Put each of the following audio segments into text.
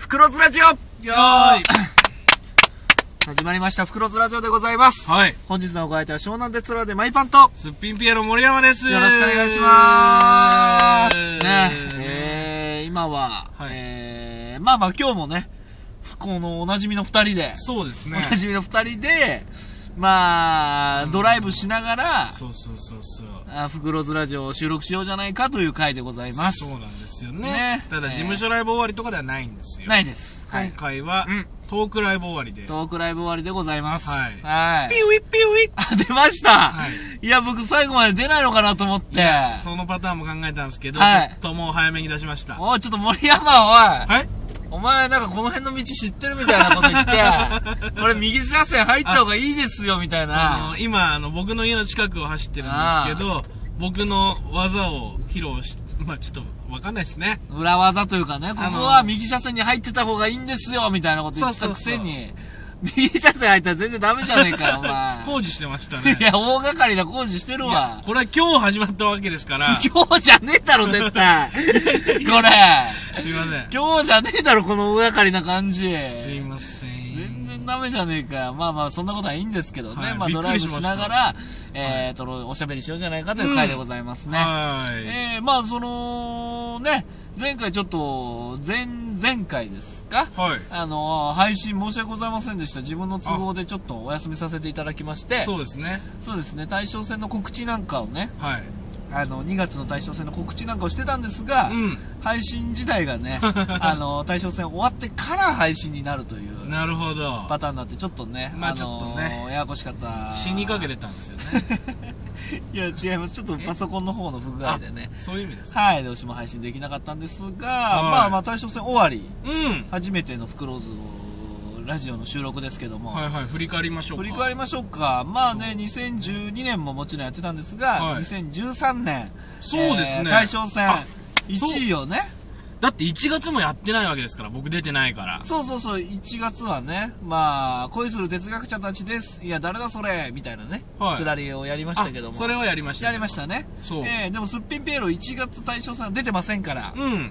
クロズラジオ。 よーい始まりました、フクロズラジオでございます。 はい。 本日のご相手は湘南鉄道でマイパンとすっぴんピエロ森山です。 よろしくお願いしますね。今は、 はい、 まあ今日もね、このおなじみの二人で、 そうですね、 おなじみの二人でドライブしながら、フクロズラジオを収録しようじゃないかという回でございます。 そうなんですよね。ただ事務所ライブ終わりとかではないんですよ。 ないです。 今回は、トークライブ終わりで。 トークライブ終わりでございます。 はい。ピウイピウイ。 あ、出ました。いや、僕最後まで出ないのかなと思って。 そのパターンも考えたんですけど、ちょっともう早めに出しました。 おい、ちょっと森山、おい。はい。お前なんかこの辺の道知ってるみたいなこと言って、これ右車線入った方がいいですよみたいな。 今、僕の家の近くを走ってるんですけど、僕の技を披露し、まあちょっとわかんないですね。 裏技というかね、ここは右車線に入ってた方がいいんですよみたいなこと言ってたくせに、右車線入ったら全然ダメじゃねえかよ、お前。 工事してましたね。 いや、大掛かりな工事してるわ。 これは今日始まったわけですから。 今日じゃねえだろ、絶対。これ。 すいません。 今日じゃねえだろ、この大掛かりな感じ。 すいません。 全然ダメじゃねえかよ。まあ、そんなことはいいんですけどね。ドライブしながら、おしゃべりしようじゃないかという回でございますね。前回ちょっと、前回ですか？ はい。 配信申し訳ございませんでした。自分の都合でちょっとお休みさせていただきまして。 そうですね。 そうですね。大将戦の告知なんかをね。 はい。 2月の大将戦の告知なんかをしてたんですが、配信自体がね、大将戦終わってから配信になるという。 なるほど。 パターンになって、ちょっとね、 ちょっとね、 ややこしかった。 死にかけてたんですよね。 いや、違います。ちょっとパソコンの方の不具合でね。 そういう意味ですか。 はい。どうしても配信できなかったんですが、大将戦終わり。初めてのフクローズラジオの収録ですけども。 はいはい、振り返りましょうか。 振り返りましょうか。2012年ももちろんやってたんですが、2013年。 そうですね。 大将戦1位をね。 だって1月もやってないわけですから、僕出てないから。 そう、1月はね、恋する哲学者たちです。いや、誰だそれみたいなね、くだりをやりましたけども。 それはやりました。 やりましたね。 そう。 でも、すっぴんピエロ1月大将戦は出てませんから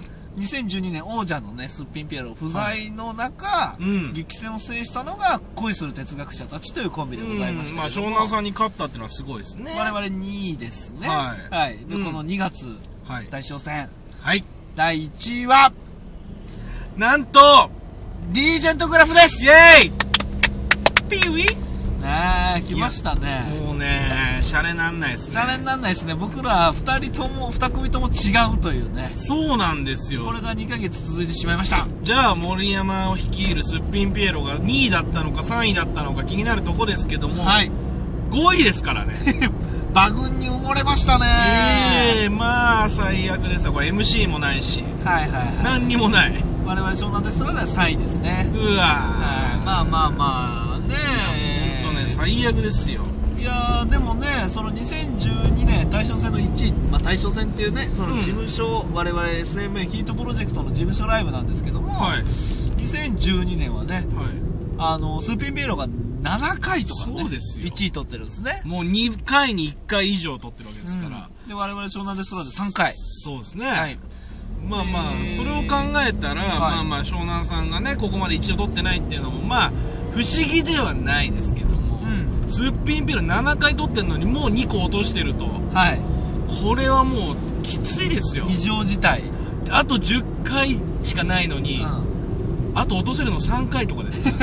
。2012年王者のね、すっぴんピエロ不在の中、激戦を制したのが恋する哲学者たちというコンビでございました。 湘南さんに勝ったっていうのはすごいですね。 我々2位ですね。はい。で、この2月、大将戦。 はい。 第1位は、 なんと、 リージェントグラフです。 イェーイピウイ来ましたね。 もうね、シャレなんないですね。 シャレになんないですね。僕ら2組とも違うというね。 そうなんですよ。 これが2ヶ月続いてしまいました。 じゃあ、森山を率いるすっぴんピエロが2位だったのか3位だったのか気になるとこですけども、5位ですからね。 馬群に埋もれましたね。 最悪ですよ。これ MC もないし。何にもない。 我々湘南テストラでは3位ですね。 うわねほんとね、最悪ですよ。 いやー、でもね、その2012年大将戦の1位、大将戦っていうね、その事務所、我々 SMA ヒートプロジェクトの事務所ライブなんですけども、2012年はね、スーピンピエロが7回とかね、1位取ってるんですね。 もう2回に1回以上取ってるわけですから。 で、我々湘南テストラで3回。 そうですね。それを考えたら、湘南さんがね、ここまで一応取ってないっていうのも、不思議ではないですけども、すっぴんピエロ7回取ってんのにもう2個落としてると。これはもう、きついですよ。 異常事態。 あと10回しかないのに、あと落とせるの3回とかですから。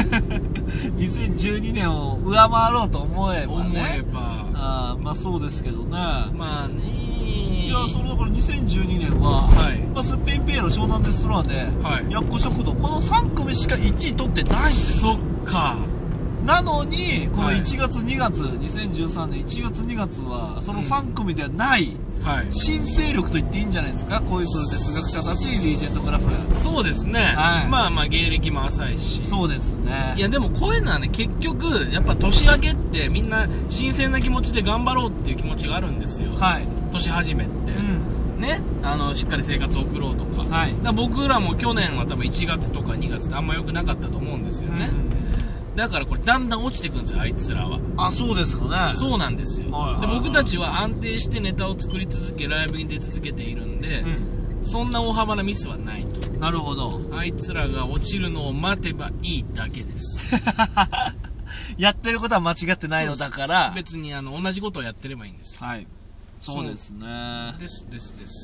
2012年を上回ろうと思えばね。そうですけどね。いや、それだから2012年は、すっぴんピエロ湘南テストラーで、やっこ食堂、この3組しか1位取ってないんですよ。 そっか。 なのに、この1月2月、2013年1月2月は、その3組ではない、新勢力と言っていいんじゃないですか。恋する哲学者たち、リージェントグラフ。 そうですね。芸歴も浅いし。 そうですね。 いや、でもこういうのはね、結局、やっぱ年明けってみんな新鮮な気持ちで頑張ろうっていう気持ちがあるんですよ。年始めって。ね。しっかり生活を送ろうとか。僕らも去年は多分1月とか2月ってあんま良くなかったと思うんですよね。だからこれだんだん落ちていくんですよ、あいつらは。 そうですかね。 そうなんですよ。で、僕たちは安定してネタを作り続け、ライブに出続けているんで、そんな大幅なミスはないと。 なるほど。 あいつらが落ちるのを待てばいいだけですやってることは間違ってないのだから、 別に同じことをやってればいいんです。 はい、そうですね。 ですはい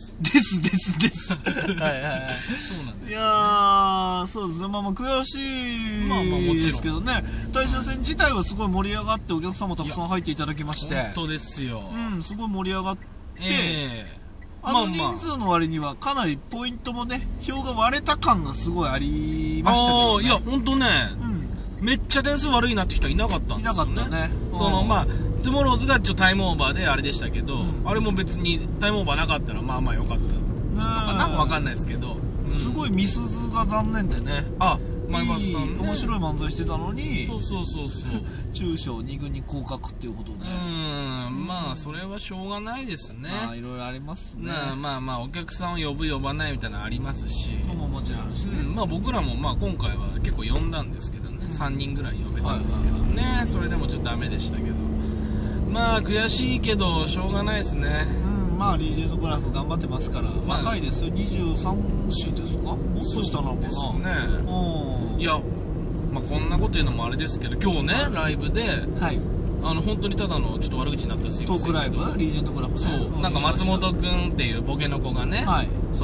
はいはいはい。 そうなんです、ね、 いやー、そうですね。まあまあ悔しいですけどね。大将戦自体はすごい盛り上がってお客さんもたくさん入っていただきまして、 本当ですよ。 すごい盛り上がって、人数の割にはかなりポイントもね、票が割れた感がすごいありましたけどね。 いや本当ね、めっちゃ点数悪いなって人はいなかったんですよね。いなかったね。トゥモローズがタイムオーバーであれでしたけど、あれも別にタイムオーバーなかったらまあまあ良かったのかな、わかんないですけど、 すごいミスズが残念でね。前松さんね、面白い漫才してたのに、中小2軍に降格っていうことで、 まあそれはしょうがないですね。 いろいろありますね。 まあお客さんを呼ぶ呼ばないみたいなのありますし、 もちろんあるしね。 僕らも今回は結構呼んだんですけどね、3人ぐらい呼べたんですけどね、それでもちょっとダメでしたけど、悔しいけどしょうがないですね。 リージェントグラフ頑張ってますから、若いですよ。23歳ですか、もっと下なのかな。ですね。いや、こんなこと言うのもあれですけど、今日ね、ライブで、本当にただのちょっと悪口になったんですよ。 トークライブリージェントグラフ。 そう、なんか松本くんっていうボケの子がね、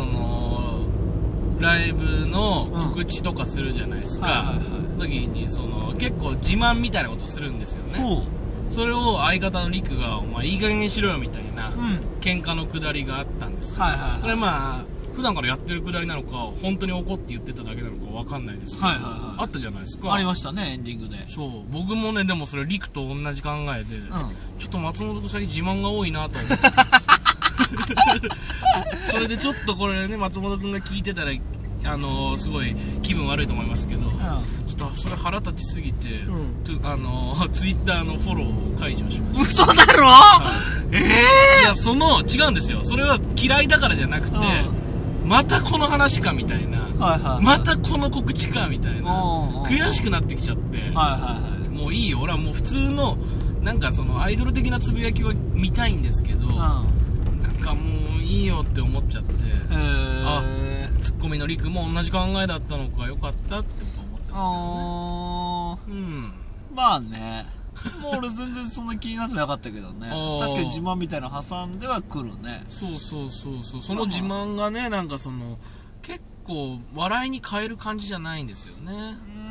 ライブの告知とかするじゃないですか。時に結構自慢みたいなことをするんですよね。それを相方のリクが、お前いい加減にしろよみたいな喧嘩のくだりがあったんですよ。これ普段からやってるくだりなのか、本当に怒って言ってただけなのかわかんないですけど、あったじゃないですか。 ありましたね、エンディングで。 そう、僕もね、でもそれリクと同じ考えで、ちょっと松本くん最近自慢が多いなと思ってたんですそれでちょっとこれね、松本くんが聞いてたらすごい気分悪いと思いますけど、ちょっとそれ腹立ちすぎて、ツイッターのフォローを解除しました。 嘘だろ。 いや、違うんですよ。それは嫌いだからじゃなくて、またこの話かみたいな、またこの告知かみたいな、悔しくなってきちゃって、もういいよ、俺はもう普通のなんかアイドル的なつぶやきは見たいんですけど、なんかもういいよって思っちゃって、ツッコミのリクも同じ考えだったのか、よかったって思ってますけどね。 ね。もう俺全然そんな気になってなかったけどね。確かに自慢みたいなの挟んでは来るね。 そう。その自慢がね、なんか結構笑いに変える感じじゃないんですよね。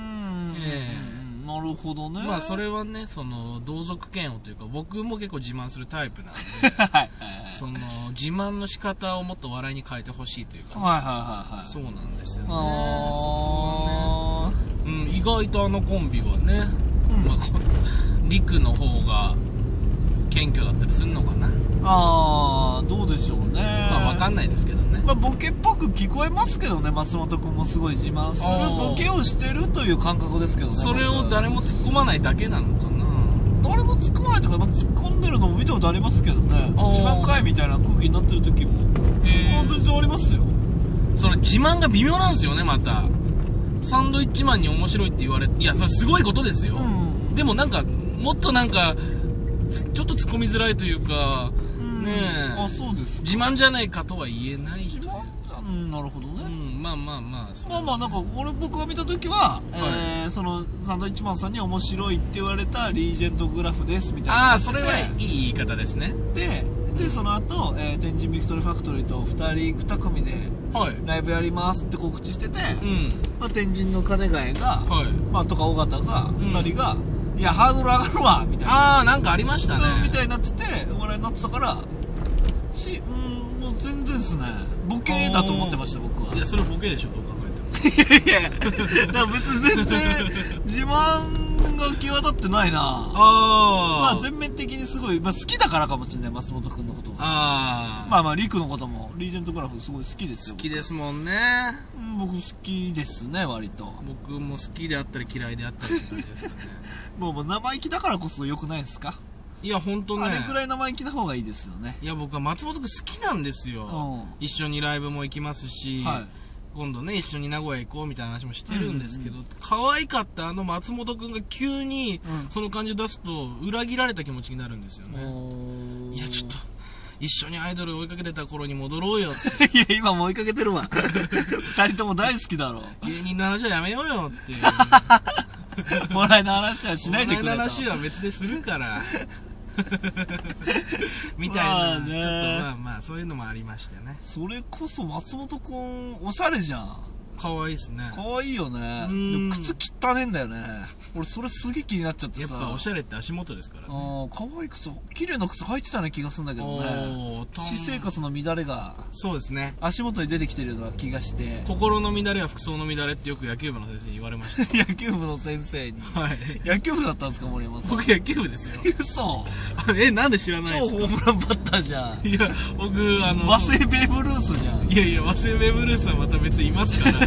なるほどね。 それはね、同族嫌悪というか、僕も結構自慢するタイプなんで、自慢の仕方をもっと笑いに変えてほしいというか、そうなんですよね。意外とコンビはね、リクの方が謙虚だったりするのかな。 どうでしょうね。 わかんないですけどね。 ボケっぽく聞こえますけどね。松本くんもすごい自慢するボケをしてるという感覚ですけどね。 それを誰も突っ込まないだけなのかな。 誰も突っ込まないとか、突っ込んでるのも見たことありますけどね。自慢会みたいな空気になってる時も全然ありますよ。 その自慢が微妙なんですよね。またサンドイッチマンに面白いって言われ、いやそれすごいことですよ。でもなんかもっとなんかちょっと突っ込みづらいというかねえ、 そうです。 自慢じゃないかとは言えないという。 なるほどね。 なんか僕が見た時は、サンドイッチマンさんに面白いって言われたリージェントグラフですみたいな。 それはいい言い方ですね。 でその後、天神ビクトリーファクトリーと2組でライブやりますって告知してて、天神の金ヶ谷が、とか尾形が2人が、いやハードル上がるわみたいな。 なんかありましたね。 みたいになってて笑いになってたから、もう全然ですね。ボケだと思ってました僕は。 いやそれボケでしょ、どう考えても。 いやだから別に全然自慢が際立ってないな。全面的にすごい、好きだからかもしれない、松本くんのことも。リクのこともリージェントグラフすごい好きですよ。 好きですもんね。 僕好きですね、割と。 僕も好きであったり嫌いであったりって感じですかね。 もう生意気だからこそ良くないですか。 いや本当ね、 あれぐらい生意気な方がいいですよね。 いや僕は松本くん好きなんですよ。一緒にライブも行きますし、今度ね一緒に名古屋行こうみたいな話もしてるんですけど、可愛かった松本くんが急にその感じを出すと裏切られた気持ちになるんですよね。いやちょっと一緒にアイドル追いかけてた頃に戻ろうよって。 いや、今も追いかけてるわ。二人とも大好きだろ。 芸人の話はやめようよっていう。 もらいの話はしないでくれと。 もらいの話は別でするから。みたいな、ちょっとまあまあそういうのもありましてね。 それこそ松本くんおしゃれじゃん。 かわいいっすね。 かわいいよね。でも靴汚ねえんだよね。俺それすげえ気になっちゃってさ。 やっぱおしゃれって足元ですからね。 かわいい靴、綺麗な靴履いてたような気がするんだけどね。私生活の乱れが、 そうですね。 足元に出てきてるような気がして。 心の乱れは服装の乱れってよく野球部の先生に言われました。 野球部の先生に。はい。野球部だったんですか、森山さん。 僕野球部ですよ。 嘘。 なんで知らないんですか。 超ホームランバッターじゃん。 いや、僕和製ベーブ・ルースじゃん。 いやいや、和製ベーブ・ルースはまた別にいますから。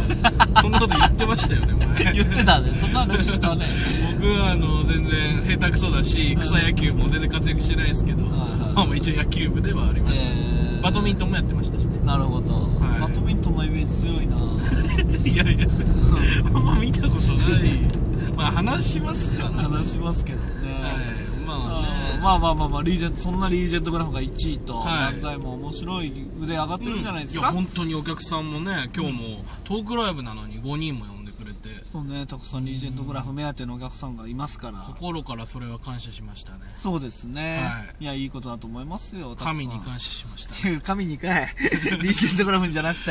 そんなこと言ってましたよね、前。 言ってたね。そんな話したね。 僕は全然下手くそだし、草野球も全然活躍してないですけど、まあ一応野球部ではありました。バドミントンもやってましたしね。 なるほど。バドミントンのイメージ強いな。 いやいや、あんま見たことない。まあ話しますから。 話しますけどね。まあそんなリージェントグラフが1位と、漫才も面白い腕上がってるんじゃないですか。 いや、本当にお客さんもね、今日もトークライブなのに5人も呼んでくれて。 そうね、たくさんリージェントグラフ目当てのお客さんがいますから。 心からそれは感謝しましたね。 そうですね。いや、いいことだと思いますよ。 神に感謝しました。 神にかい。リージェントグラフじゃなくて。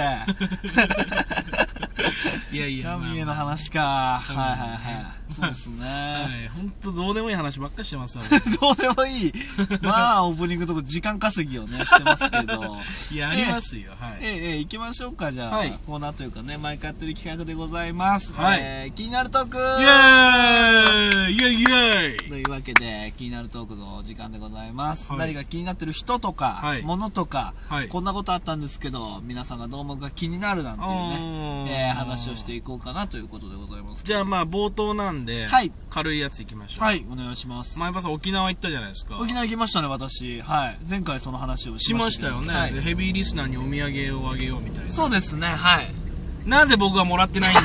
いやいや、 神への話か。はいはいはい。そうですね。 はい、本当どうでもいい話ばっかしてますわ。 どうでもいい。まあ、オープニングとこ時間稼ぎをね、してますけど。 いや、ありますよ。はい。 行きましょうか、じゃあ。コーナーというかね、毎回やってる企画でございます。はい。気になるトークイェーイイェイイェイというわけで、気になるトークの時間でございます。何か気になってる人とか、物とか、こんなことあったんですけど、皆さんがどう思うか気になるなんていうね、話をしていこうかなということでございます。 じゃあまあ冒頭なんで、軽いやついきましょう。 はい、お願いします。 前パさん沖縄行ったじゃないですか。 沖縄行きましたね、私。はい。前回その話をしましたよね。 ヘビーリスナーにお土産をあげようみたいな。 そうですね、はい。 なぜ僕はもらってないんだ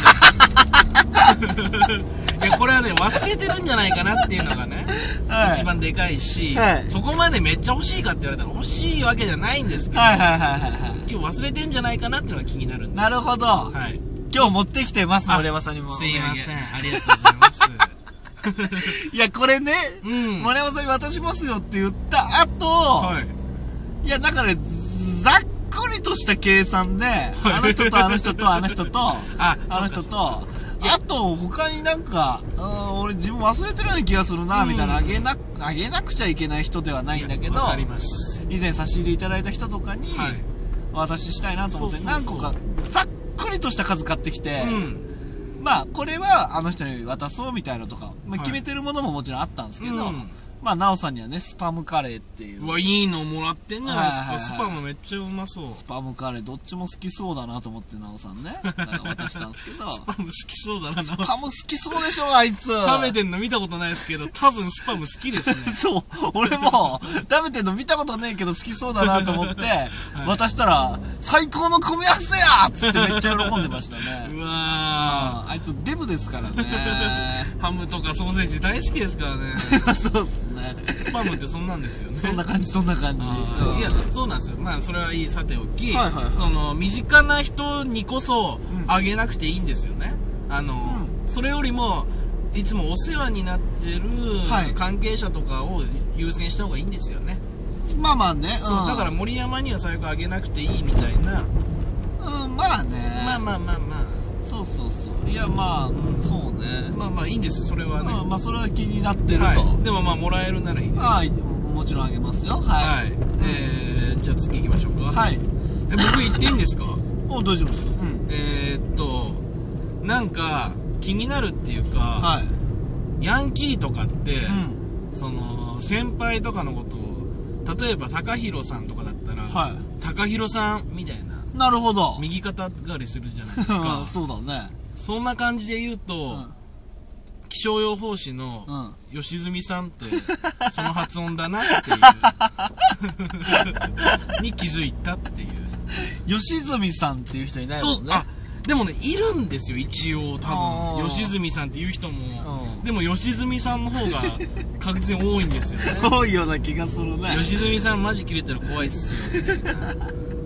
いや、これはね、忘れてるんじゃないかなっていうのがね、一番でかいし、そこまでめっちゃ欲しいかって言われたら欲しいわけじゃないんですけど、今日忘れてんじゃないかなっていうのが気になるんです。 なるほど。はい。今日持ってきてます、森山さんにも。 すいません、ありがとうございます。 いや、これね、森山さんに渡しますよって言った後、いや、なんかね、ざっくりとした計算で、あの人とあの人とあの人と、あの人と、あと、他になんか、俺自分忘れてるような気がするな、みたいな、あげなくちゃいけない人ではないんだけど、以前差し入れいただいた人とかに、お渡ししたいなと思って、何個か、ざっくりとした数買ってきて、まあ、これはあの人に渡そうみたいなとか、まあ、決めてるものももちろんあったんですけど、まあ、なおさんにはね、スパムカレーっていう。 うわ、いいのもらってんじゃないですか。スパムめっちゃうまそう。 スパムカレー、どっちも好きそうだなと思って、なおさんね。渡したんですけど。 スパム好きそうだな。 スパム好きそうでしょ、あいつ。 食べてんの見たことないですけど、多分スパム好きですね。 そう。俺も、食べてんの見たことねえけど好きそうだなと思って、渡したら、最高の組み合わせやっつってめっちゃ喜んでましたね。 うわあいつデブですからね。 ハムとかソーセージ大好きですからね。 そうっすね。 スパムってそんなんですよね。 そんな感じ、そんな感じ。 いや、そうなんですよ。まあ、それはいい、さておき、身近な人にこそ、あげなくていいんですよね。それよりも、いつもお世話になってる関係者とかを優先した方がいいんですよね。 まあまあね。 そう、だから森山には最悪あげなくていいみたいな。 まあね。 まあ。 そう。いや、まあ、そうね。 まあいいんです、それはね。 まあ、それは気になってると。 でもまあ、もらえるならいいです。 もちろんあげますよ。はい。 じゃあ次行きましょうか。はい。僕言っていいんですか？ 大丈夫ですよ。 なんか、気になるっていうか、ヤンキーとかって、先輩とかのことを、例えば高弘さんとかだったら、高弘さんみたいな。 なるほど。 右肩上がりするじゃないですか。 そうだね。 そんな感じで言うと、気象予報士の吉住さんってその発音だなっていうに気づいたっていう。 吉住さんっていう人いないもんね。 でもねいるんですよ一応多分吉住さんっていう人もでも吉住さんの方が確実に多いんですよね多いような気がするね吉住さんマジ切れたら怖いっすよみたいな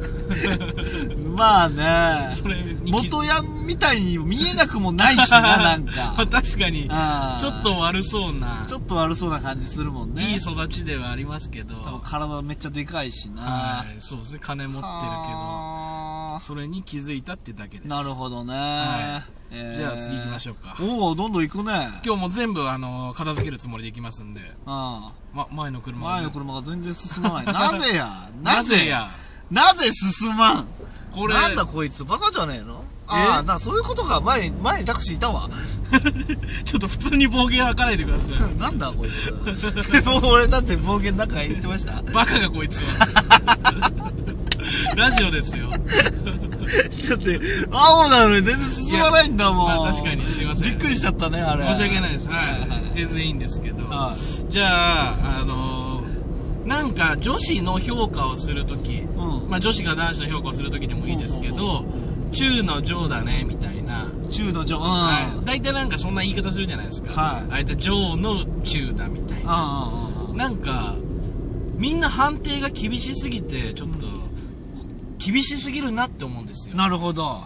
まあねそれ元ヤンみたいに見えなくもないしななんか確かにちょっと悪そうな感じするもんねいい育ちではありますけど多分体めっちゃでかいしなはいそうですね金持ってるけどそれに気づいたってだけですなるほどね、 じゃあ次行きましょうかおおどんどん行くね今日も全部片付けるつもりで行きますんで前の車が全然進まないなぜやなぜ進まんこれなんだこいつバカじゃねえのそういうことか前にタクシーいたわちょっと普通に暴言吐かないでくださいなんだこいつもう俺だって暴言なんか言ってましたバカがこいつはラジオですよだって青なのに全然進まないんだもん確かにすいませんびっくりしちゃったねあれ申し訳ないです全然いいんですけどじゃあなんか女子の評価をするとき女子が男子の評価をするときでもいいですけど中の上だねみたいな中の上大体なんかそんな言い方するじゃないですかあいつ上の中だみたいななんかみんな判定が厳しすぎてちょっと厳しすぎるなって思うんですよなるほど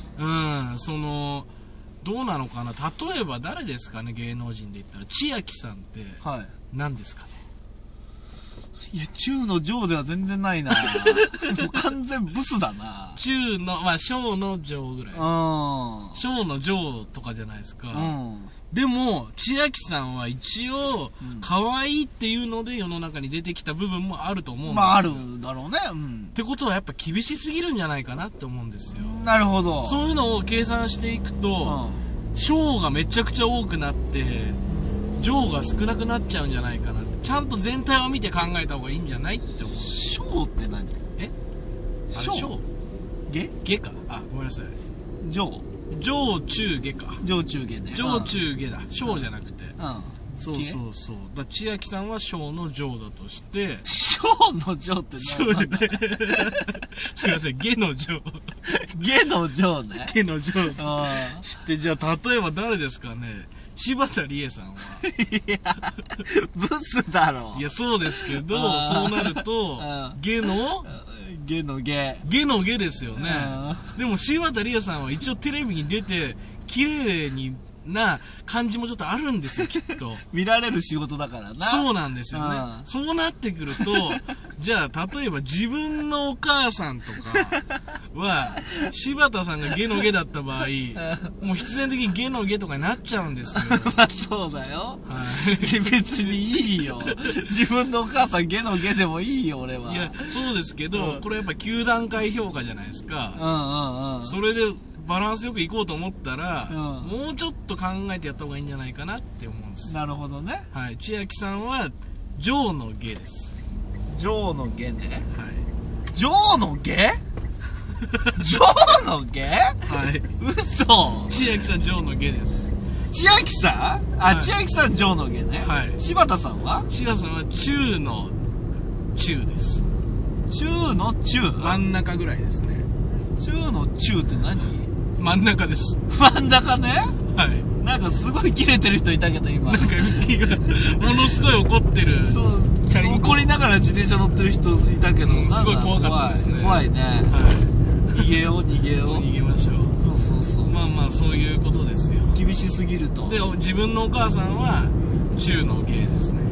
どうなのかな例えば誰ですかね芸能人で言ったら千秋さんって何ですかねいや中の上では全然ないなもう完全ブスだな中の小の上ぐらい小の上とかじゃないですかでも千秋さんは一応可愛いっていうので世の中に出てきた部分もあると思うんですよあるだろうねってことはやっぱ厳しすぎるんじゃないかなって思うんですよなるほどそういうのを計算していくと小がめちゃくちゃ多くなって上が少なくなっちゃうんじゃないかなってちゃんと全体を見て考えた方がいいんじゃないって思う小って何小下かごめんなさい上中下か上中下ね上中下だ小じゃなくてそうだ千秋さんは小の上だとして小の上って何じゃないすいません下の上下の上ね下の上知ってじゃあ例えば誰ですかね柴田理恵さんはいやブスだろいやそうですけどそうなると下の下ですよねでも柴田理恵さんは一応テレビに出て綺麗にな感じもちょっとあるんですよきっと見られる仕事だからなそうなんですよねそうなってくるとじゃあ例えば自分のお母さんとかは柴田さんがゲのゲだった場合もう必然的にゲのゲとかになっちゃうんですよまあそうだよ、別にいいよ自分のお母さんゲのゲでもいいよ俺はいやそうですけど、これやっぱ9段階評価じゃないですかそれでバランスよくいこうと思ったら、もうちょっと考えてやった方がいいんじゃないかなって思うんですよ。 なるほどね。 はい、千秋さんは上の下です。 上の下ね。 はい。 上の下？上の下？ はい。 嘘。 千秋さん上の下です。 千秋さん？あ、千秋さん上の下ね。 はい。 柴田さんは？ 柴田さんは中の中です。 中の中？ 真ん中ぐらいですね。 中の中って何？ 真ん中です。 真ん中ね。 はい。 なんかすごいキレてる人いたけど今。 なんかものすごい怒ってる。 そう。チャリンコ怒りながら自転車乗ってる人いたけど、 すごい怖かったですね。 怖いね。はい。逃げよう逃げよう。 逃げましょう。 そうそうそう。 まあまあそういうことですよ。 厳しすぎると。 で自分のお母さんは中の下ですね。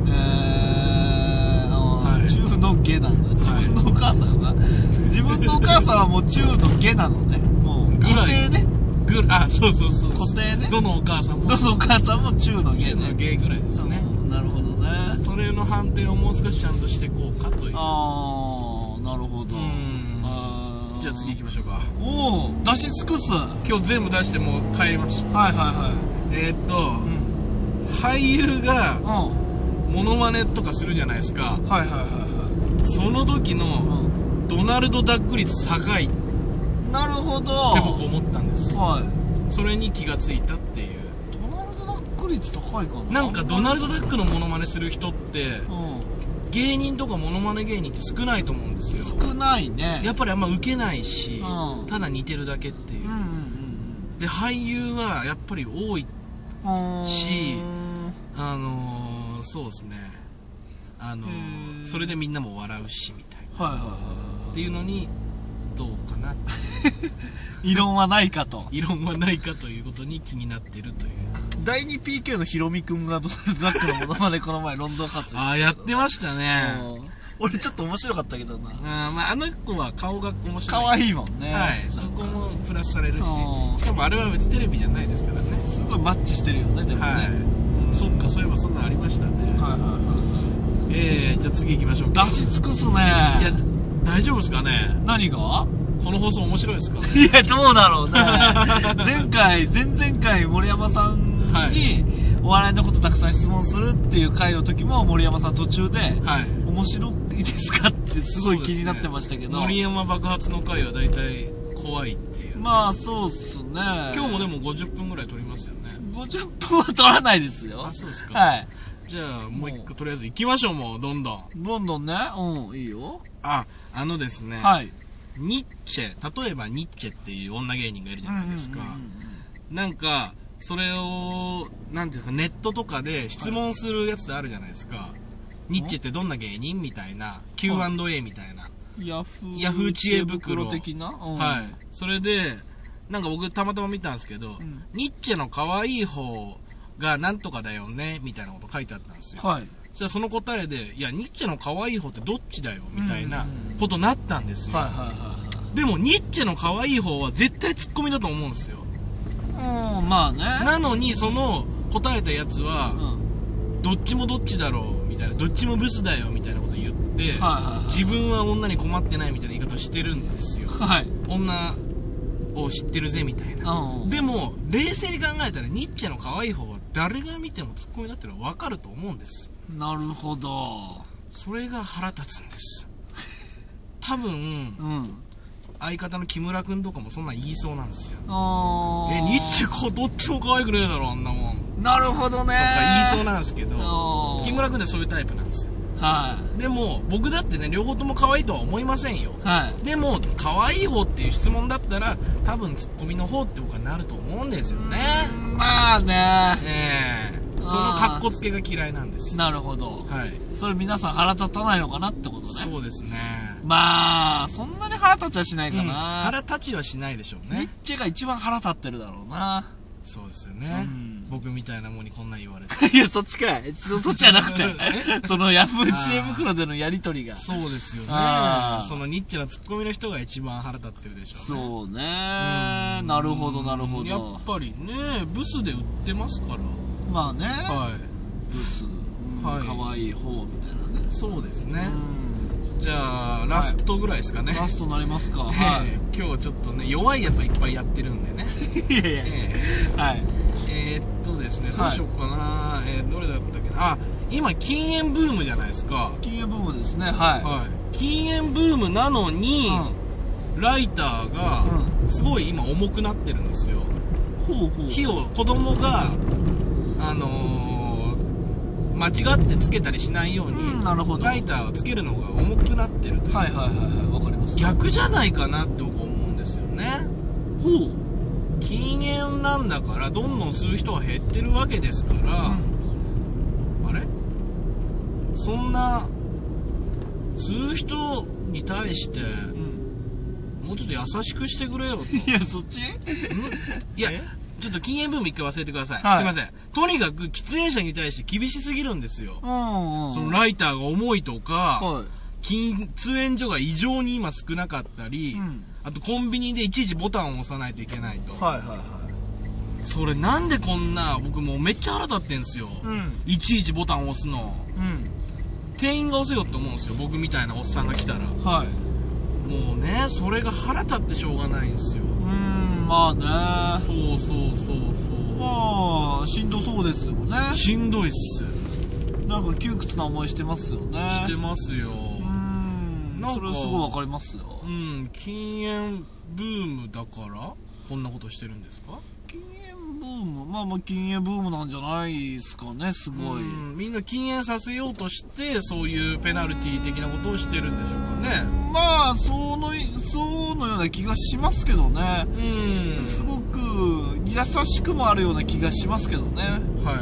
中の下なんだ。自分のお母さんは、自分のお母さんはもう中の下なのね。もう固定ね。 あ、そうそうそう。 固定ね。 どのお母さんも。 どのお母さんも中の下ね。 中の下ぐらいですね。 なるほどね。 それの判定をもう少しちゃんとしていこうかという。 ああ、なるほど。 じゃあ次行きましょうか。 おお、出し尽くす。 今日全部出してもう帰ります。 はいはいはい。 俳優がモノマネとかするじゃないですか。 はいはいはいはい。 その時のドナルドダック率高い。 なるほど。 って僕思ったんです。 はい。 それに気がついたっていう。 ドナルドダック率高いかな。 なんかドナルドダックのモノマネする人って、芸人とかモノマネ芸人って少ないと思うんですよ。 少ないね。 やっぱりあんまウケないし、ただ似てるだけっていう。 で俳優はやっぱり多いし、そうですね、それでみんなも笑うしみたいな、っていうのにどうかな異論はないかと異論はないかということに気になってるという。 第 2PK のヒロミくんがドナルド・ダックのモノマネこの前ロンドン発ああやってましたね。 俺ちょっと面白かったけどな。 まあ、あの子は顔が面白い。 可愛いもんね。 はい。そこもプラスされるし、しかもあれは別テレビじゃないですからね。 すごいマッチしてるよね、でもね。はい。 そっか、そういえばそんなんありましたね。じゃあ次行きましょう。 出し尽くすね。 いや、大丈夫ですかね。 何が？ この放送面白いですかね。 いや、どうだろうね。前々回森山さんにお笑いのことたくさん質問するっていう回の時も森山さん途中で、面白いですかってすごい気になってましたけど、 森山爆発の回は大体怖いっていう、 まあそうっすね。 今日もでも50分ぐらい撮りますよね。 50分は撮らないですよ。 あ、そうですか。 はい。 じゃあもう一個とりあえず行きましょう。もうどんどんね。いいよ。 ですね、ニッチェ、例えばニッチェっていう女芸人がいるじゃないですか。なんかそれをなんていうかネットとかで質問するやつってあるじゃないですか。ニッチェってどんな芸人みたいな Q&A みたいな、ヤフー知恵袋的な、 はい。それでなんか僕たまたま見たんですけど、ニッチェの可愛い方がなんとかだよねみたいなこと書いてあったんですよ。じゃあその答えで、いやニッチェの可愛い方ってどっちだよみたいなことになったんですよ。でもニッチェの可愛い方は絶対ツッコミだと思うんですよ。 まあね。 なのにその答えたやつは、どっちもどっちだろうみたいな、どっちもブスだよみたいなこと言って、自分は女に困ってないみたいな言い方をしてるんですよ。女を知ってるぜみたいな。でも冷静に考えたらニッチェの可愛い方は誰が見てもツッコミだってのは分かると思うんです。 なるほど。 それが腹立つんです。多分、相方の木村くんとかもそんなん言いそうなんですよ。ニッチェどっちも可愛くねえだろあんなもん。 なるほどね。とか言いそうなんですけど、木村くんってそういうタイプなんですよ。でも僕だってね両方とも可愛いとは思いませんよ。でも可愛い方っていう質問だったら多分ツッコミの方って僕はなると思うんですよね。 まあね。 そのカッコつけが嫌いなんです。 なるほど。それ皆さん腹立たないのかなってことね。 そうですね。 まあそんなに腹立ちはしないかな。 腹立ちはしないでしょうね。 ニッチェが一番腹立ってるだろうな。 そうですよね。僕みたいなもんにこんなん言われて。 いや、そっちかい。そっちじゃなくて。そのヤフー知恵袋でのやりとりが。 そうですよね。そのニッチェのツッコミの人が一番腹立ってるでしょうね。 そうね。なるほど、なるほど。 やっぱりね、ブスで売ってますから。 まあね。ブス。可愛い方みたいなね。 そうですね。じゃあラストぐらいですかね。 ラストなりますか。 今日ちょっとね弱いやつをいっぱいやってるんでね。ですね、どうしようかな。どれだったっけな。今禁煙ブームじゃないですか。 禁煙ブームですね。 禁煙ブームなのに、ライターがすごい今重くなってるんですよ。火を子供が間違ってつけたりしないように、ライターをつけるのが重くなってるという。わかります。逆じゃないかなって僕思うんですよね。禁煙なんだからどんどん吸う人は減ってるわけですから、あれそんな吸う人に対して、もうちょっと優しくしてくれよと。 いやそっちいやちょっと禁煙ブーム一回忘れてください。すいません。とにかく喫煙者に対して厳しすぎるんですよ。そのライターが重いとか、喫煙所が異常に今少なかったり、あとコンビニでいちいちボタンを押さないといけないと。それなんでこんな、僕もうめっちゃ腹立ってんすよ。いちいちボタンを押すの。店員が押せよって思うんですよ。僕みたいなおっさんが来たら。もうね、それが腹立ってしょうがないんですよ。 まあね。まあしんどそうですよね。 しんどいっす。 なんか窮屈な思いしてますよね。 してますよ。 それはすごいわかりますよ。 禁煙ブームだからこんなことしてるんですか？ 禁煙ブーム、 まあ禁煙ブームなんじゃないですかね、すごい。 みんな禁煙させようとして、そういうペナルティー的なことをしてるんでしょうかね。 まあ、そのような気がしますけどね。すごく優しくもあるような気がしますけどね。 はい。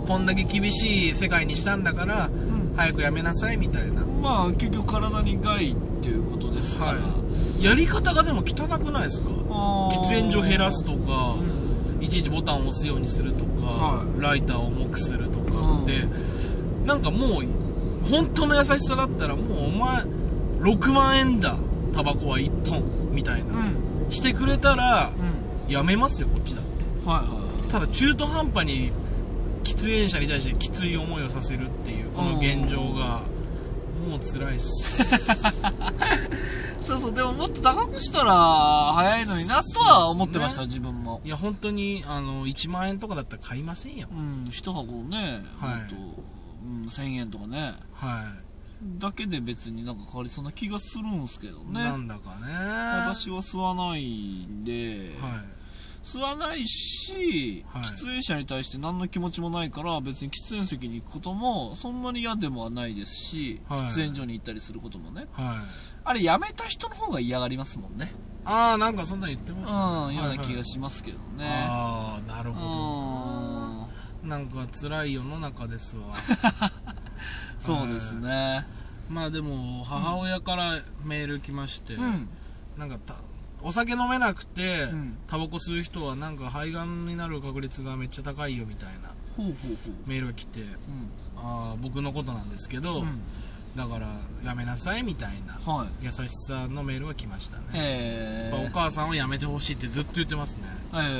こんだけ厳しい世界にしたんだから、早くやめなさいみたいな。 まあ、結局体に害っていうことですから。 やり方がでも汚くないですか？喫煙所減らすとか、いちいちボタンを押すようにするとか、ライターを重くするとかって、なんかもう、本当の優しさだったら、もうお前、6万円だ、タバコは1本、みたいな。してくれたら、やめますよ、こっちだって。ただ中途半端に、喫煙者に対してきつい思いをさせるっていう、この現状が、もう辛いっす。 そう、でももっと高くしたら早いのになとは思ってました、自分も。 いや、本当に、1万円とかだったら買いませんよ。 一箱ね、1000円とかね。だけで別になんか変わりそうな気がするんすけどね。 なんだかね。 私は吸わないんで、吸わないし、喫煙者に対して何の気持ちもないから、別に喫煙席に行くこともそんなに嫌でもはないですし、喫煙所に行ったりすることもね。あれ、やめた人の方が嫌がりますもんね。 なんかそんな言ってましたね。ような気がしますけどね。 なるほど。なんか辛い世の中ですわ。 そうですね。 まあでも、母親からメール来まして、なんかお酒飲めなくて、タバコ吸う人はなんか肺がんになる確率がめっちゃ高いよみたいなメールが来て、僕のことなんですけど、だからやめなさいみたいな優しさのメールが来ましたね。お母さんはやめてほしいってずっと言ってますね。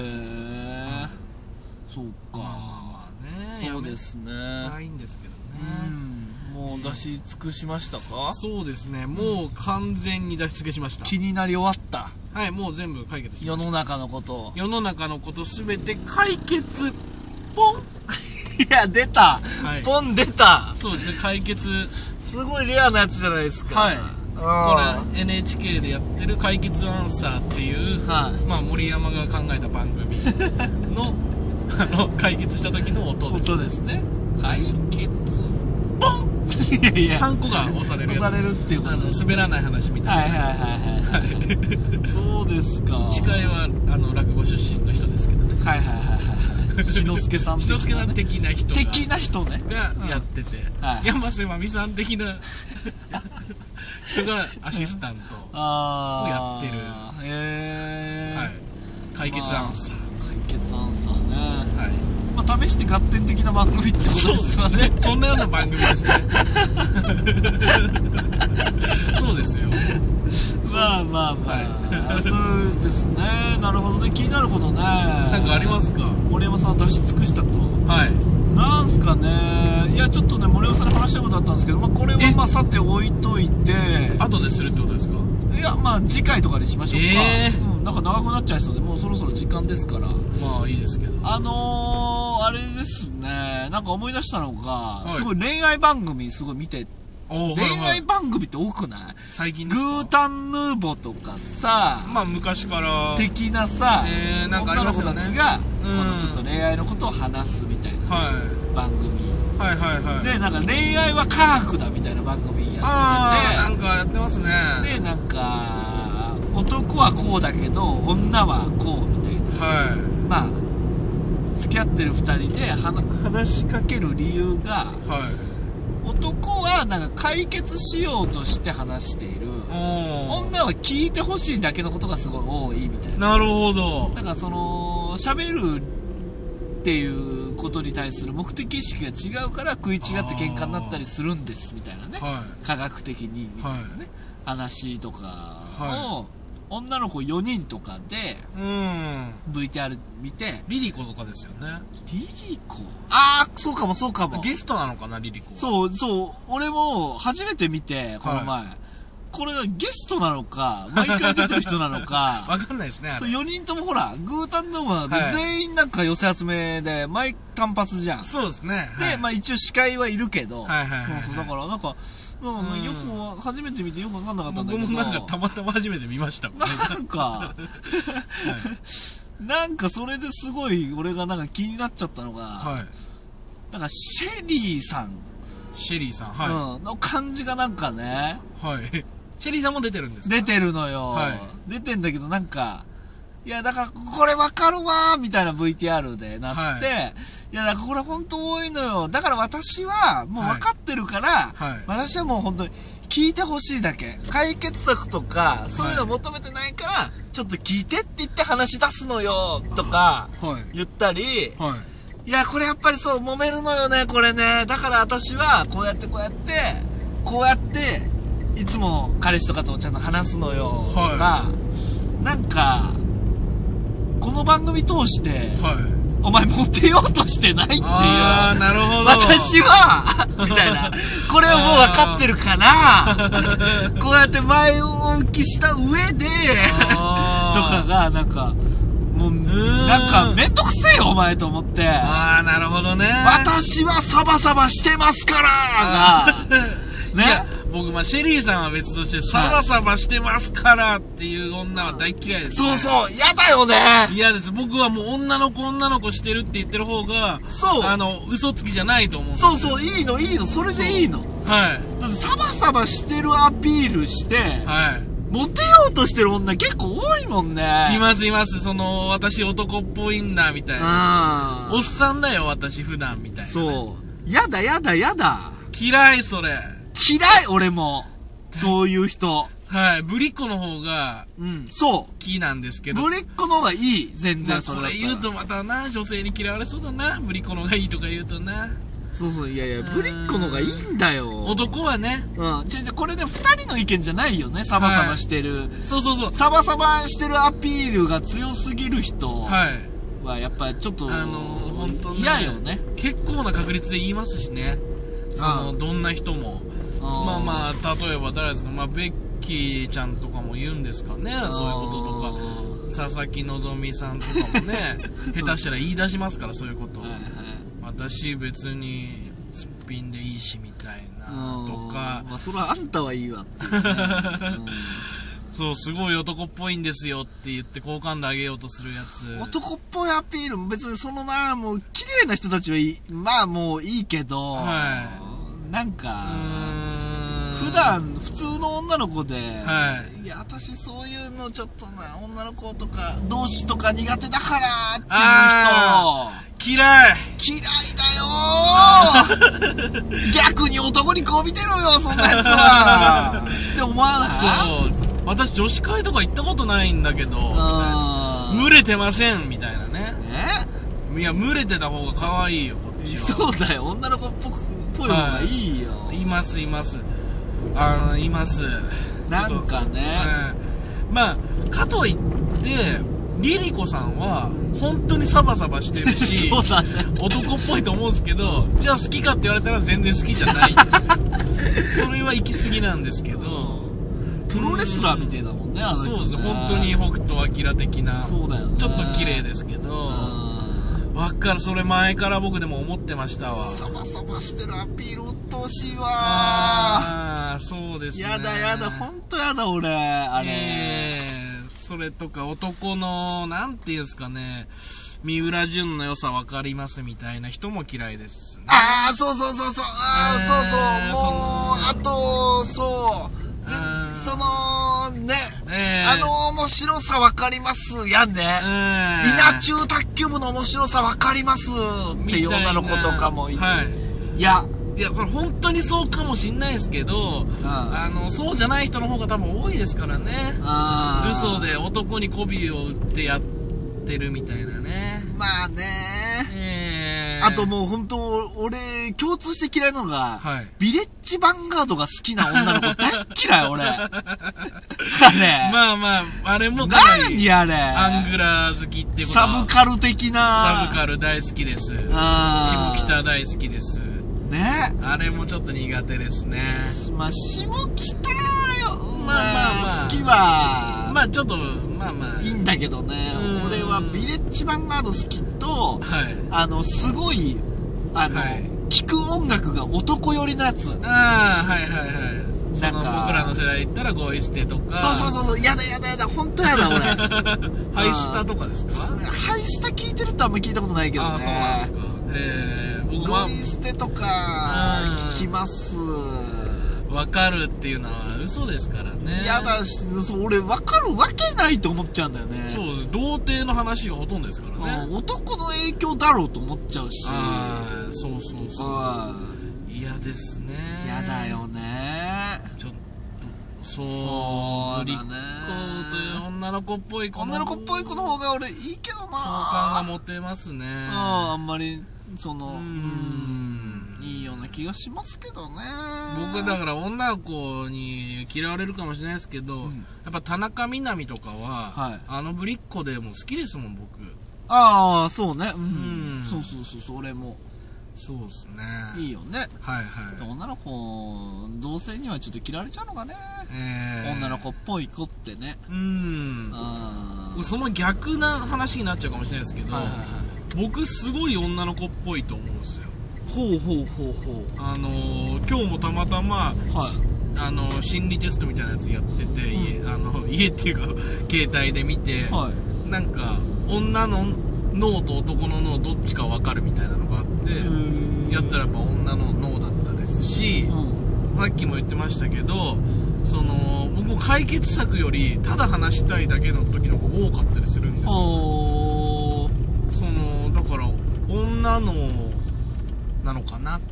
そうか。そうですね。 いいんですけどね。 もう出し尽くしましたか？ そうですね。もう完全に出し尽くしました。 気になり終わった。 はい、もう全部解決しました。 世の中のことすべて解決。ポンいや、出た、ポン出た。 そうですね、解決。 すごいレアなやつじゃないですか。 これ NHK でやってる解決アンサーっていう、まあ森山が考えた番組の解決した時の音です。 音ですね。解決。 ポンハンコが押されるやつ。 押されるっていう滑らない話みたいな。 そうですか。 司会は落語出身の人ですけどね。 志の輔さん的な人ねがやってて、山瀬まみさん的な人がアシスタントをやってる。解決アンサー。ね。まあ試して合点的な番組ってことですかね。 そんなような番組ですね。そうですよ。 まあそうですね。なるほどね。気になることね。 なんかありますか？ 森山さんは出し尽くしたと。なんすかね。いや、ちょっとね、森山さんに話したことあったんですけど、これはまあさて置いといて。 後でするってことですか？ いや、まあ次回とかにしましょうか。なんか長くなっちゃいそうで、もうそろそろ時間ですから。 まあいいですけど。 あれですね。なんか思い出したのが、すごい恋愛番組すごい見て。恋愛番組って多くない？ 最近ですか？ グータンヌーボとかさ、 まあ昔から的なさ、 なんかありますよね。 女の子たちがちょっと恋愛のことを話すみたいな番組。で、なんか恋愛は科学だみたいな番組やってて、 なんかやってますね。 で、なんか男はこうだけど女はこうみたいな。まあ付き合ってる2人で話しかける理由が。男はなんか解決しようとして話している。女は聞いてほしいだけのことがすごい多いみたいな。 なるほど。 だから喋るっていうことに対する目的意識が違うから食い違って喧嘩になったりするんですみたいなね。科学的にみたいなね。話とかを女の子4人とかで VTR 見て。 リリコとかですよね。 リリコ？そうかも。 ゲストなのかな、リリコ。 そう。俺も初めて見て、この前。これがゲストなのか、毎回出てる人なのか。 わかんないですね、あれ。 4人ともほら、グータンヌーボーで全員なんか寄せ集めで、単発じゃん。 そうですね。 で、まあ一応司会はいるけど。そう、だからなんか、よく初めて見てよくわかんなかったんだけど。 僕もなんかたまたま初めて見ました。 なんか、 なんかそれですごい俺がなんか気になっちゃったのが、 はい。 なんかシェリーさん。 シェリーさん、はい。 うん、の感じがなんかね。 はい。シェリーさんも出てるんですか？ 出てるのよ。 はい。 出てんだけどなんか、いや、だからこれわかるわーみたいな VTR でなって、はい、いや、だからこれほんと多いのよ。だから私はもう分かってるから、はい、私はもう本当に聞いてほしいだけ。解決策とか、そういうの求めてないから、はい、ちょっと聞いてって言って話し出すのよ、とか、言ったり、はい、いや、これやっぱりそう、揉めるのよね、これね。だから私は、こうやって、いつも彼氏とかとちゃんと話すのよ、とか、はい、なんか、この番組通して、はい、お前モテようとしてないっていう。 あー、なるほど。 私は、みたいな。これをもう分かってるから、こうやって前置きした上で、とかが、なんか、もう、なんか、めんどくせえよ、お前と思って。 あー、なるほどね。 私はサバサバしてますからが、ね。 僕、まあ、シェリーさんは別として、サバサバしてますからっていう女は大嫌いです、ね。 そうそう、嫌だよね。 嫌です。僕はもう女の子してるって言ってる方が、 そう。 嘘つきじゃないと思うんですよ。 そうそう、いいの、それでいいの。 はい。 だってサバサバしてるアピールして、はい。モテようとしてる女結構多いもんね。 います。私男っぽいんだ、みたいな。おっさんだよ、私普段、みたいな、ね。 そう。やだ。 嫌い、それ。 嫌い、俺も。そういう人。 はい。ぶりっ子の方が、 そう。 キーなんですけど。 ぶりっ子の方がいい、全然それ。 これ言うとまたな、女性に嫌われそうだな。ぶりっ子の方がいいとか言うとな。 そう、いや、ぶりっ子の方がいいんだよ。 男はね。 これで二人の意見じゃないよね、サバサバしてる。はい、 そう。 サバサバしてるアピールが強すぎる人。はい。は、やっぱりちょっと、 本当に。 嫌よね。 結構な確率で言いますしね。どんな人も。まあ、例えば誰ですか、まあ、ベッキーちゃんとかも言うんですかね、そういうこととか。佐々木希さんとかもね、下手したら言い出しますから、そういうこと。私別にすっぴんでいいしみたいなとか。 まあ、それはあんたはいいわっていうね。 そう、すごい男っぽいんですよって言って好感度上げようとするやつ。 男っぽいアピールも別にもう綺麗な人たちはいい、まあもういいけど、はい、なんか、普段普通の女の子で、はい、いや私そういうのちょっとな、女の子とか同士とか苦手だからっていう人嫌いだよ逆に男にこう見てろよ、そんなやつはって思わない？ そう、私女子会とか行ったことないんだけど、みたいな。群れてませんみたいなね。いや、群れてた方が可愛いよ、こっちは。 そうだよ、女の子っぽい方がいいよ。 います。います。 なんかね。 まあ、かといって、リリコさんは、本当にサバサバしてるし、 そうだね、 男っぽいと思うんですけど、じゃあ好きかって言われたら全然好きじゃないんですよ。それは行き過ぎなんですけど、 プロレスラーみたいだもんね、あの人ね。 そうです、本当に北斗晶的な。 そうだよね。 ちょっと綺麗ですけど、それ前から僕でも思ってましたわ。 サバサバしてるアピールうっとうしいわ。 そうですね。 やだ、ほんとやだ、俺、あれ。 それとか男の、なんていうんですかね、三浦淳の良さ分かりますみたいな人も嫌いです、ね。 そう。もう、あと、そのね、面白さ分かりますやんね。稲中卓球部の面白さ分かりますっていう女の子とかもいる。いや、 それ本当にそうかもしんないですけど、そうじゃない人の方が多分多いですからね。嘘で男に媚びを売ってやってるみたいなね。 まあね。あともう本当、俺、共通して嫌いなのが、ビレッジヴァンガードが好きな女の子大嫌い、俺。あれ。 まあ、あれもかなり。 何あれ。 アングラー好きってことは。 サブカル的な。 サブカル大好きです。下北大好きです。 ね。 あれもちょっと苦手ですね。 まあ、下北よ。 まあ。 好きは。 まあ、ちょっと、 いいんだけどね。俺はビレッジヴァンガード好きと、すごい、聴く音楽が男寄りのやつ。 なんか僕らの世代言ったらゴイステとか。 そう、やだ、ほんとやだ、俺。 ハイスタとかですか？ ハイスタ聞いてるとあんま聞いたことないけどね。 あ、そうなんですか。 僕はゴイステとか、聞きます。 わかるっていうのは嘘ですからね。 やだし、俺わかるわけないと思っちゃうんだよね。 そうです。童貞の話がほとんどですからね。 男の影響だろうと思っちゃうし。 そう。嫌ですね。 嫌だよね。 ちょっと、ぶりっ子という女の子っぽい子の方が俺いいけどな。好感が持てますね。 あんまり、いいような気がしますけどね。 僕だから女の子に嫌われるかもしれないですけど、やっぱ田中みな実とかは、ぶりっ子でも好きですもん、僕。 ああ、そうね。そう、俺も。 そうですね。 いいよね。 はい。 女の子、同性にはちょっと嫌われちゃうのかね。女の子っぽい子ってね。 その逆な話になっちゃうかもしれないですけど、僕すごい女の子っぽいと思うんですよ。 ほう。 今日もたまたま、心理テストみたいなやつやってて、家っていうか、携帯で見て、なんか、女の脳と男の脳どっちか分かるみたいなのがあって、やったらやっぱ女の脳だったですし、さっきも言ってましたけど、僕も解決策より、ただ話したいだけの時の方が多かったりするんですよ。だから、女のなのかな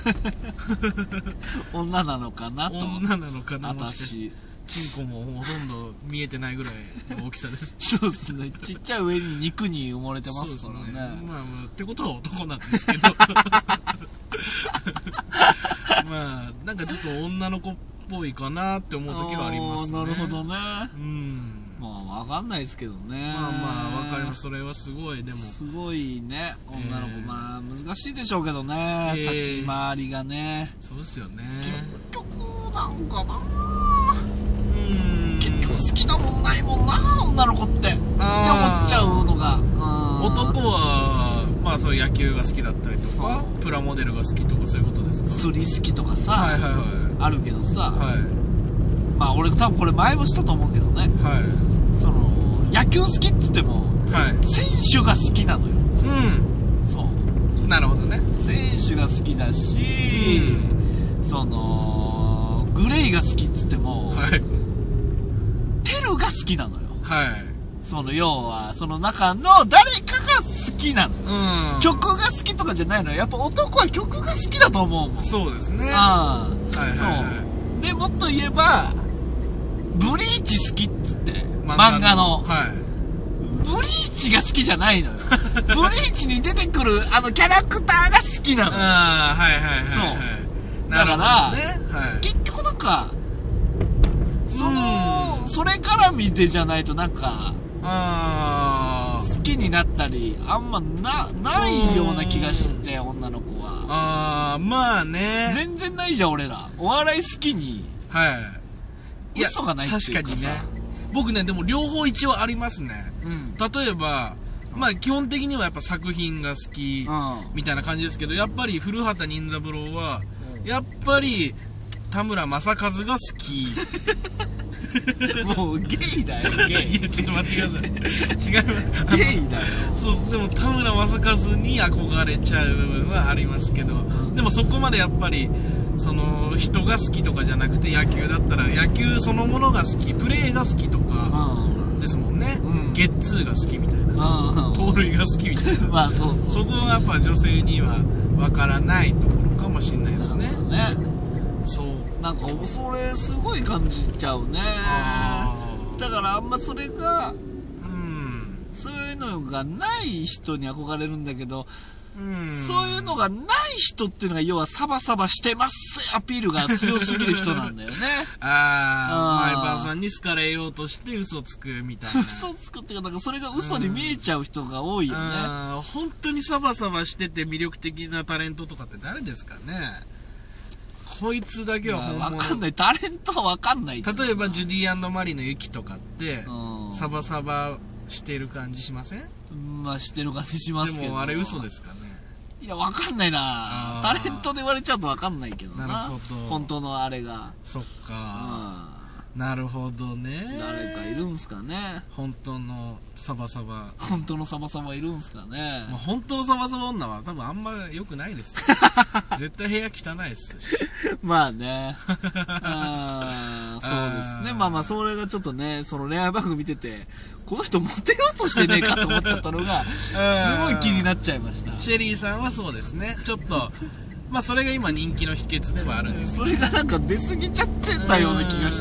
女なのかなと。 女なのかな、私。チンコもほとんど見えてないぐらいの大きさです。 そうですね。ちっちゃい上に肉に埋もれてますからね。 まあ、ってことは男なんですけど。まあ、なんかちょっと女の子っぽいかなって思う時はありますね。 なるほどね。まあ、わかんないですけどね。 まあ、わかります。それはすごい、でも。 すごいね、女の子。まあ、難しいでしょうけどね。立ち回りがね。 そうですよね。 結局、なんかな。結局好きなもんないもんな、女の子って。って思っちゃうのが。 男は、まあ、そういう野球が好きだったりとか、プラモデルが好きとかそういうことですか？ 釣り好きとかさ、あるけどさ。まあ、俺多分これ前もしたと思うけどね。野球好きっつっても、選手が好きなのよ。そう。 なるほどね。 選手が好きだし、グレイが好きっつっても、テルが好きなのよ。要は、その中の誰かが好きなの。曲が好きとかじゃないのよ。やっぱ男は曲が好きだと思うもん。 そうですね。 そう。で、もっと言えば、ブリーチ好きっつって。漫画の。ブリーチが好きじゃないのよ。ブリーチに出てくる、キャラクターが好きなの。そう。だから、結局なんか、それ絡みでじゃないとなんか、好きになったり、あんまないような気がして、女の子は。 まあね。 全然ないじゃん、俺ら。お笑い好きに。嘘がないっていうかさ。確かにね。 僕ね、でも両方一応ありますね。例えば、まあ基本的にはやっぱ作品が好きみたいな感じですけど、やっぱり古畑任三郎は、やっぱり田村正和が好き。 もうゲイだよ、ゲイ。 いや、ちょっと待ってください。違います。 ゲイだよ。 そう、でも田村正和に憧れちゃう部分はありますけど、でもそこまでやっぱり、人が好きとかじゃなくて、野球だったら野球そのものが好き、プレーが好きとかですもんね。ゲッツーが好きみたいな。盗塁が好きみたいな。 まあそう。 そこはやっぱ女性にはわからないところかもしれないですね。そう。 なんか、それすごい感じちゃうね。だからあんまそれが、そういうのがない人に憧れるんだけど、そういうのがない人っていうのが要はサバサバしてますアピールが強すぎる人なんだよね。 前原さんに好かれようとして嘘つくみたいな。 嘘つくっていうか、なんかそれが嘘に見えちゃう人が多いよね。 本当にサバサバしてて魅力的なタレントとかって誰ですかね。こいつだけは本物。 わかんない。タレントはわかんない。 例えばジュディ&マリのユキとかってサバサバしてる感じしません？ まあしてる感じしますけど。 でもあれ嘘ですかね。 いや、わかんないな。タレントで言われちゃうとわかんないけどな。 なるほど。 本当のあれが。 そっか。なるほどね。 誰かいるんすかね。 本当のサバサバ。 本当のサバサバいるんすかね。 まあ、本当のサバサバ女は多分あんま良くないですよ。絶対部屋汚いっすし。 まあね。そうですね。まあまあ、それがちょっとね、その恋愛番組見てて、この人モテようとしてねえかと思っちゃったのが、すごい気になっちゃいました。 シェリーさんはそうですね。ちょっと、まあそれが今人気の秘訣ではあるんですけど、 それがなんか出過ぎちゃってたような気がして、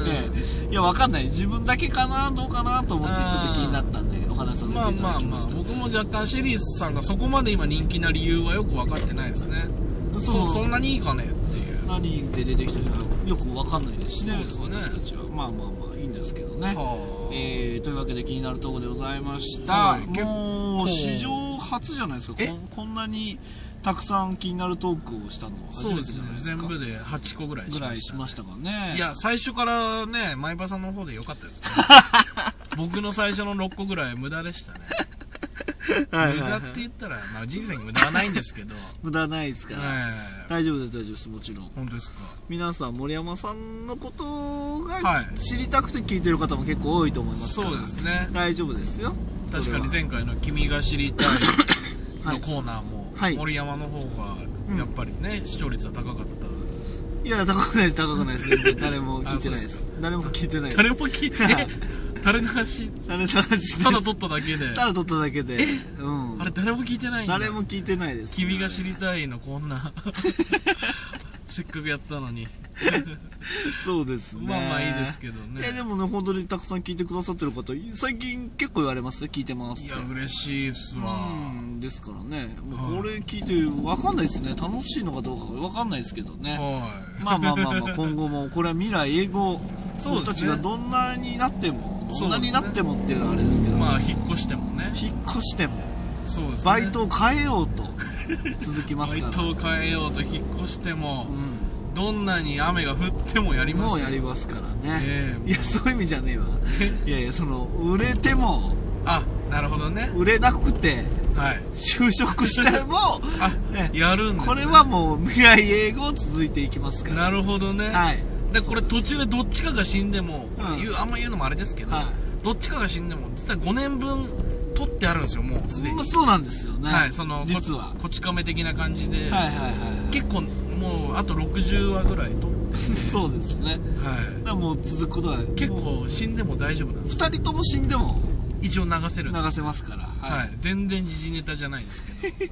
いや、わかんない。自分だけかな、どうかなと思ってちょっと気になったんで、お話しさせていただきました。 僕も若干シェリーさんがそこまで今人気な理由はよく分かってないですね。そんなにいいかねっていう。 何で出てきたかよく分かんないですしね、私たちは。まあまあまあいいんですけどね。というわけで気になるところでございました。もう史上初じゃないですか。こんなにたくさん気になるトークをしたのは初めてじゃないですか。 全部で8個ぐらいしましたかね。 いや、最初からね、前場さんの方で良かったですね。僕の最初の6個ぐらい無駄でしたね。無駄って言ったら、まあ人生に無駄はないんですけど。 無駄ないですから。大丈夫です、大丈夫です、もちろん。 本当ですか。 皆さん、森山さんのことが知りたくて聞いてる方も結構多いと思いますから。 そうですね。 大丈夫ですよ。 確かに前回の君が知りたいのコーナーも、森山の方が、やっぱりね、視聴率は高かった。 いや、高くないです、高くないです。全然誰も聞いてないです。誰も聞いてないです。 誰も聞いてない。垂れ流し。 垂れ流し。 ただ撮っただけで。 ただ撮っただけで。 あれ誰も聞いてないんだ。 誰も聞いてないです。 君が知りたいのこんな。せっかくやったのに。 そうですね。 まあまあいいですけどね。 でもね、本当にたくさん聞いてくださってる方、最近結構言われますよ。聞いてますって。 いや、嬉しいっすわ。 ですからね。もうこれ聞いて、わかんないですね。楽しいのかどうかわかんないですけどね。まあまあまあまあ、今後も、これは未来英語、僕たちがどんなになっても、どんなになってもっていうのはあれですけど。 まあ、引っ越してもね。 引っ越しても。 そうですね。 バイトを変えようと、続きますから。 バイトを変えようと引っ越しても、どんなに雨が降ってもやりますよ。 もうやりますからね。いや、そういう意味じゃねえわ。いやいや、売れても、 なるほどね。 売れなくて、就職しても、 やるんですね。 これはもう未来英語続いていきますから。 なるほどね。で、これ途中でどっちかが死んでも、あんま言うのもあれですけど、どっちかが死んでも、実は5年分取ってあるんですよ、もうすでに。 そうなんですよね。 実は。こち亀的な感じで、結構、もうあと60話ぐらい取って。 そうですね。だからもう続くことは。 結構死んでも大丈夫なんです。 2人とも死んでも。 一応流せるんです。 流せますから。 全然時事ネタじゃないですけど。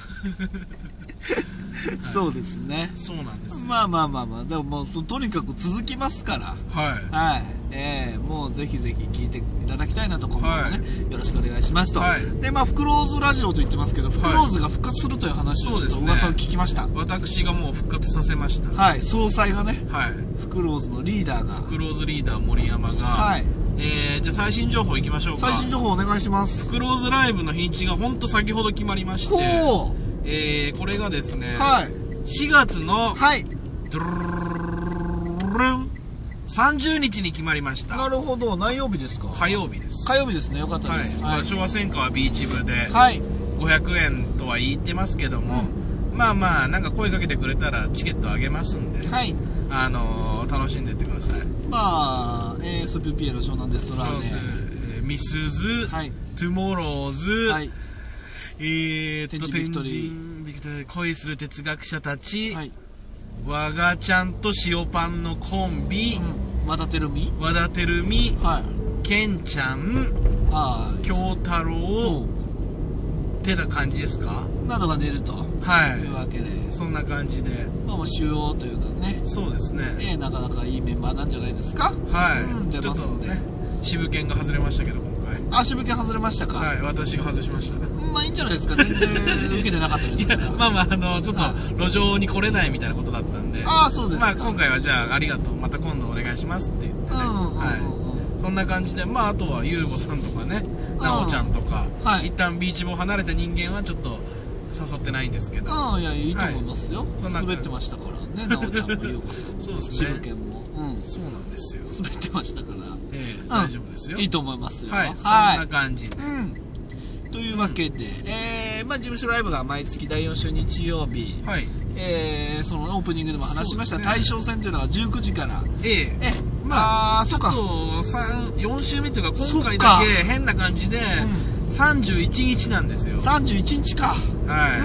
そうですね。 そうなんです。 まあまあまあまあ、でももうとにかく続きますから。もうぜひぜひ聞いていただきたいなと、今後もね、よろしくお願いしますと。で、まあ、フクロウズラジオと言ってますけど、フクロウズが復活するという話をちょっと噂を聞きました。 私がもう復活させました。 総裁がね、フクロウズのリーダーが。 フクロウズリーダー森山が、じゃあ最新情報いきましょうか。 最新情報お願いします。 フクロウズライブの日にちがほんと先ほど決まりまして、これがですね、4月の、30日に決まりました。 なるほど。何曜日ですか？ 火曜日です。 火曜日ですね。よかったです。 昭和戦火はビーチ部で、500円とは言ってますけども、まあまあ、なんか声かけてくれたらチケットあげますんで、楽しんでってください。 まあ、SPPA の湘南デストラーデ、ミスズ、トゥモローズ、天神ビクトリー、恋する哲学者たち、わがちゃんと塩パンのコンビ、 和田照美、 ケンちゃん、京太郎ってな感じですか？ などが出ると。いうわけで。 そんな感じで。 まあ、主要というかね。 そうですね。 なかなかいいメンバーなんじゃないですか？ ちょっとね、渋剣が外れましたけど、今回。 渋剣外れましたか？ 私が外しました。 まあいいんじゃないですか。全然受けてなかったですから。 まあまあ、ちょっと路上に来れないみたいなことだったんで。 そうですか。 まあ今回はじゃあありがとう。また今度お願いしますって言ってね。そんな感じで、まああとはゆうごさんとかね、なおちゃんとか、一旦ビーチ部を離れた人間はちょっと誘ってないんですけど。 いや、いいと思いますよ。滑ってましたからね、なおちゃんもゆうごさんも。 そうですね。 渋剣も。 そうなんですよ。 滑ってましたから。 大丈夫ですよ。 いいと思いますよ。 そんな感じで。 というわけで、 まあ、事務所ライブが毎月第4週日曜日、はい、そのオープニングでも話しました、ね、大将戦というのが19時から、 まあ、ちょっと4週目というか今回だけ変な感じで、31日なんですよ。 31日か。 はい。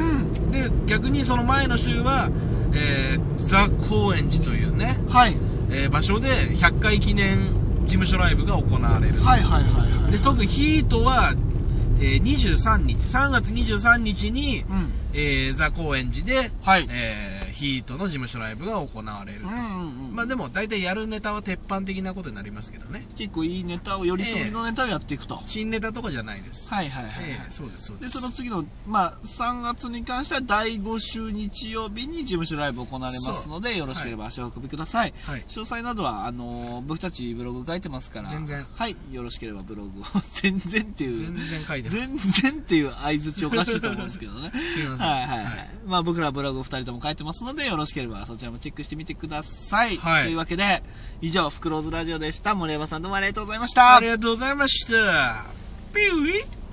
で、逆にその前の週は、ザ・高円寺というね、はい。場所で100回記念事務所ライブが行われる。 はいはいはいはい。 で、特にヒートは、23日、3月23日に、ザ・高円寺で、はい。ヒートの事務所ライブが行われると。まあでも大体やるネタは鉄板的なことになりますけどね。 結構いいネタを、よりすぐりのネタをやっていくと。 新ネタとかじゃないです。 はいはいはい。 そうですそうです。 で、その次の、まあ3月に関しては第5週日曜日に事務所ライブ行われますので、よろしければ足を運びください。はい。詳細などは、僕たちブログ書いてますから。 全然。 はい。よろしければブログを、全然っていう。 全然書いてます。 全然っていう相づちおかしいと思うんですけどね。 すいません。 はいはいはい。まあ僕らブログ2人とも書いてますので、よろしければそちらもチェックしてみてください。はい。というわけで、以上、フクロウズラジオでした。森山さんどうもありがとうございました。 ありがとうございました。ピューイ